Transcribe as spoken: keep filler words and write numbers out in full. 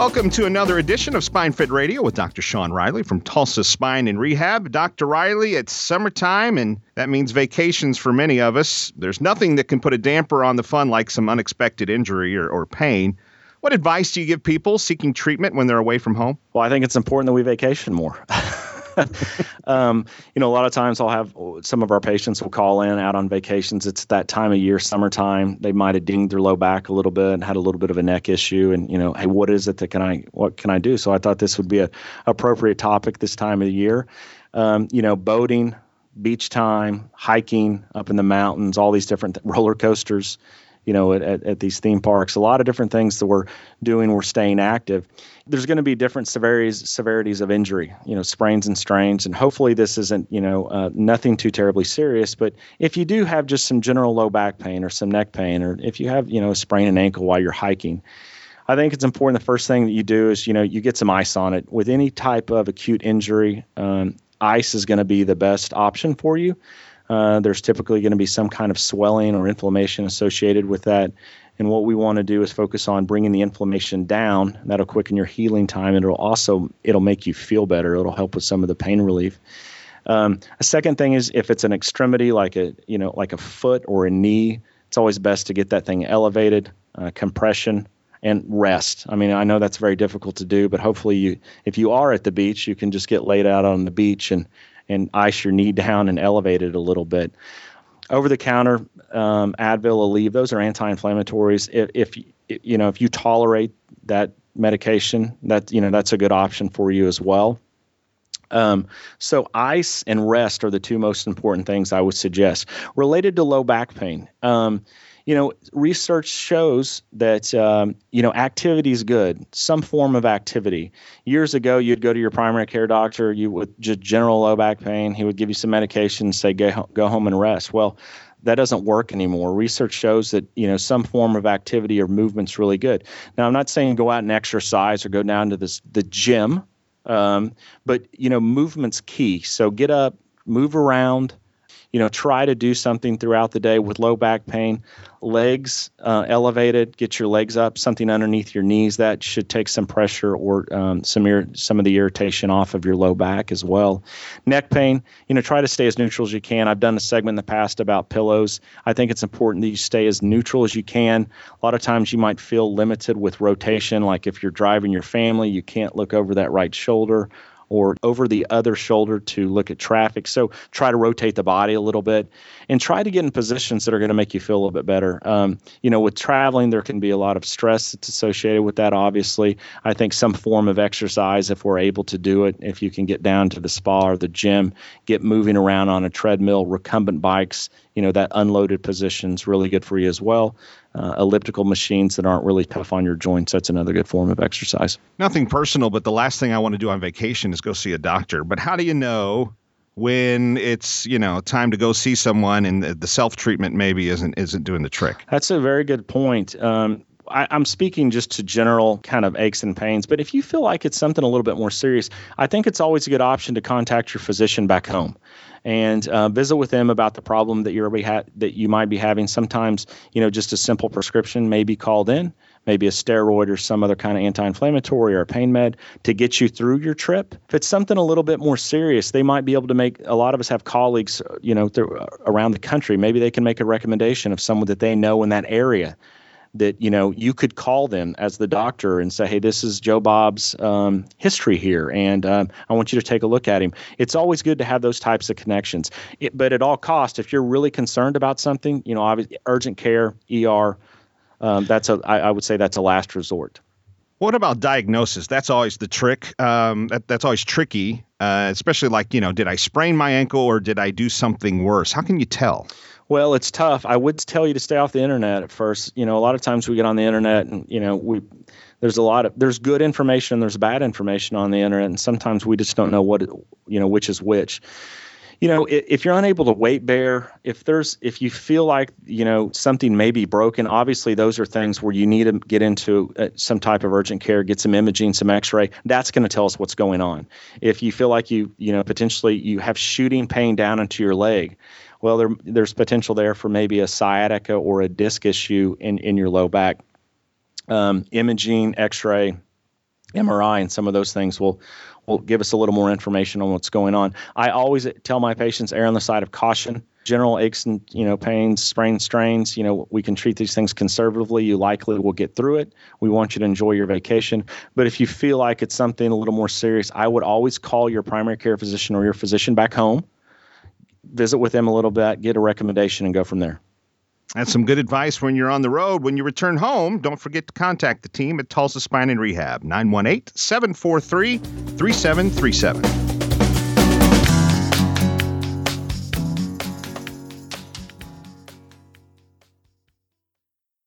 Welcome to another edition of Spine Fit Radio with Doctor Sean Riley from Tulsa Spine and Rehab. Doctor Riley, it's summertime, and that means vacations for many of us. There's nothing that can put a damper on the fun like some unexpected injury or, or pain. What advice do you give people seeking treatment when they're away from home? Well, I think it's important that we vacation more. um, you know, a lot of times I'll have some of our patients will call in out on vacations. It's that time of year, summertime. They might have dinged their low back a little bit and had a little bit of a neck issue. And, you know, hey, what is it that can I, what can I do? So I thought this would be a appropriate topic this time of the year. Um, you know, boating, beach time, hiking up in the mountains, all these different th- roller coasters, you know, at, at, at these theme parks, a lot of different things that we're doing. We're staying active. There's going to be different severities, severities of injury, you know, sprains and strains. And hopefully this isn't, you know, uh, nothing too terribly serious. But if you do have just some general low back pain or some neck pain, or if you have, you know, a sprained an ankle while you're hiking, I think it's important. The first thing that you do is, you know, you get some ice on it. With any type of acute injury, um, ice is going to be the best option for you. Uh, there's typically going to be some kind of swelling or inflammation associated with that. And what we want to do is focus on bringing the inflammation down. That'll quicken your healing time. And it'll also, it'll make you feel better. It'll help with some of the pain relief. Um, a second thing is if it's an extremity, like a, you know, like a foot or a knee, it's always best to get that thing elevated, uh, compression, and rest. I mean, I know that's very difficult to do, but hopefully you, if you are at the beach, you can just get laid out on the beach and and ice your knee down and elevate it a little bit. Over-the-counter um, Advil, Aleve, those are anti-inflammatories. If, if you know if you tolerate that medication, that you know that's a good option for you as well. Um, so ice and rest are the two most important things I would suggest. Related to low back pain, um, you know, research shows that, um, you know, activity is good, some form of activity. Years ago, you'd go to your primary care doctor, you would just general low back pain. He would give you some medication, say, go, go home and rest. Well, that doesn't work anymore. Research shows that, you know, some form of activity or movement's really good. Now, I'm not saying go out and exercise or go down to this, the gym, um, but, you know, movement's key. So get up, move around. You know, try to do something throughout the day with low back pain. Legs uh, elevated, get your legs up, something underneath your knees. That should take some pressure or um, some ir- some of the irritation off of your low back as well. Neck pain, you know, try to stay as neutral as you can. I've done a segment in the past about pillows. I think it's important that you stay as neutral as you can. A lot of times you might feel limited with rotation, like if you're driving your family, you can't look over that right shoulder or over the other shoulder to look at traffic. So try to rotate the body a little bit and try to get in positions that are going to make you feel a little bit better. Um, you know, with traveling, there can be a lot of stress that's associated with that, obviously. I think some form of exercise, if we're able to do it, if you can get down to the spa or the gym, get moving around on a treadmill, recumbent bikes, you know, that unloaded position is really good for you as well. Uh, elliptical machines that aren't really tough on your joints, that's another good form of exercise. Nothing personal, but the last thing I want to do on vacation is go see a doctor. But how do you know when it's, you know, time to go see someone and the self-treatment maybe isn't isn't doing the trick? That's a very good point. Um, I, I'm speaking just to general kind of aches and pains, but if you feel like it's something a little bit more serious, I think it's always a good option to contact your physician back home and uh, visit with them about the problem that you're ha- that you might be having. Sometimes, you know, just a simple prescription may be called in, maybe a steroid or some other kind of anti-inflammatory or a pain med to get you through your trip. If it's something a little bit more serious, they might be able to make, a lot of us have colleagues, you know, th- around the country. Maybe they can make a recommendation of someone that they know in that area that, you know, you could call them as the doctor and say, hey, this is Joe Bob's um, history here, and um, I want you to take a look at him. It's always good to have those types of connections. It, but at all costs, if you're really concerned about something, you know, obviously, urgent care, E R, um, that's a, I, I would say that's a last resort. What about diagnosis? That's always the trick. Um, that, that's always tricky, uh, especially like, you know, did I sprain my ankle or did I do something worse? How can you tell? Well, it's tough. I would tell you to stay off the internet at first. You know, a lot of times we get on the internet and, you know, we there's a lot of there's good information, there's bad information on the internet, and sometimes we just don't know what, you know, which is which. You know, if, if you're unable to weight bear, if there's if you feel like, you know, something may be broken, obviously those are things where you need to get into uh, some type of urgent care, get some imaging, some x-ray. That's going to tell us what's going on. If you feel like you, you know, potentially you have shooting pain down into your leg, well, there, there's potential there for maybe a sciatica or a disc issue in, in your low back. Um, imaging, x-ray, M R I and some of those things will will give us a little more information on what's going on. I always tell my patients, err on the side of caution. General aches and, you know, pains, sprains, strains, you know, we can treat these things conservatively. You likely will get through it. We want you to enjoy your vacation. But if you feel like it's something a little more serious, I would always call your primary care physician or your physician back home, visit with them a little bit, get a recommendation, and go from there. That's some good advice when you're on the road. When you return home, don't forget to contact the team at Tulsa Spine and Rehab, nine one eight, seven four three, three seven three seven.